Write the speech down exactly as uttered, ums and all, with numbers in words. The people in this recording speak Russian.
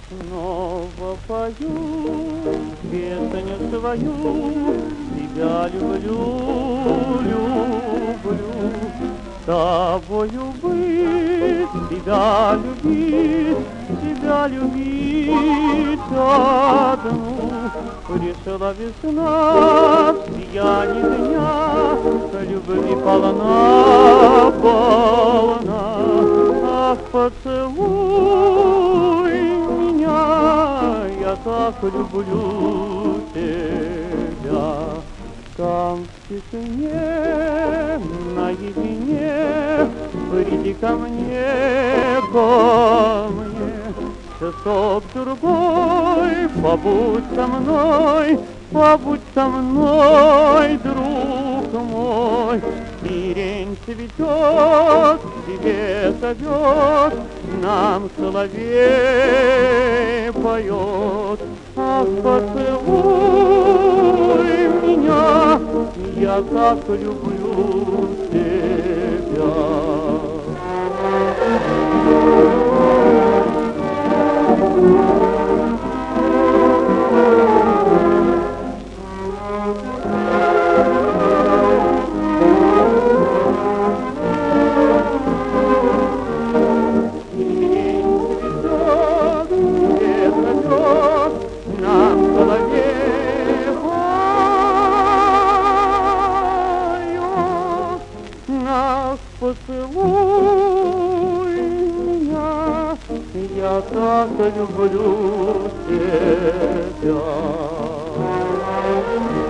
Снова пою песню свою, тебя люблю, люблю. С тобою быть, тебя любить, тебя любить одну. Пришла весна в сиянии дня, любви полна, полна. Ах, поцелуй меня, я так люблю тебя. Там в тишине, наедине, приди ко мне, ко мне. Часок другой, побудь со мной, побудь со мной, друг мой. Сирень цветет, тебе зовет, нам соловей поет. Ах, поцелуй меня, я так люблю тебя. Поцелуй меня, я так люблю тебя.